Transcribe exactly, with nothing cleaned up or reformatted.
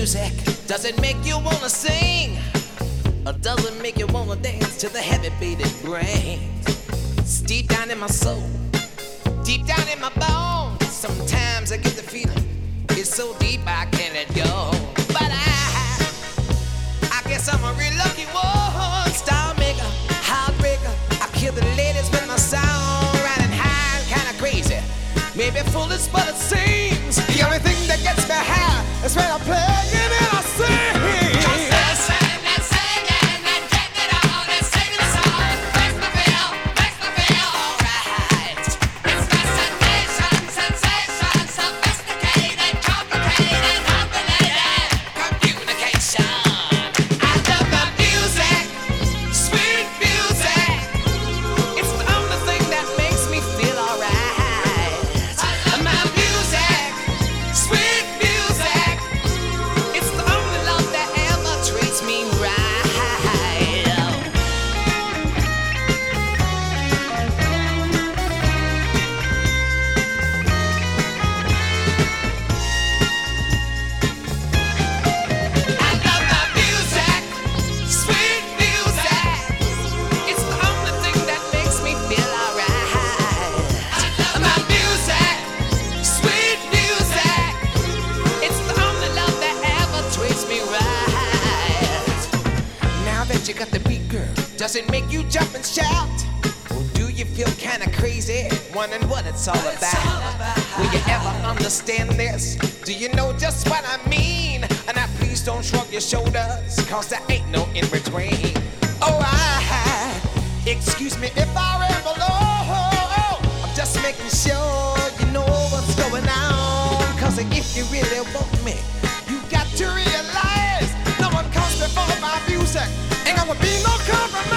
music? Does it make you wanna sing? Or does it make you wanna dance to the heavy beat it brings? It's deep down in my soul, deep down in my bones. Sometimes I get the feeling it's so deep I can't let go. But I, I guess I'm a real lucky one. Star maker, heartbreaker. I kill the ladies with my sound, riding high, kinda crazy. Maybe foolish, but it seems the only thing that gets me high is when I'm playing and I sing. You got the beat, girl. Does it make you jump and shout? Or do you feel kinda crazy, wondering what it's all about? Will you ever understand this? Do you know just what I mean? And now please don't shrug your shoulders, cause there ain't no in between. Oh, I, excuse me if I ramble on. I'm just making sure you know what's going on. Cause if you really want me, you got to realize no one comes before my music. Ain't gonna be no compromise.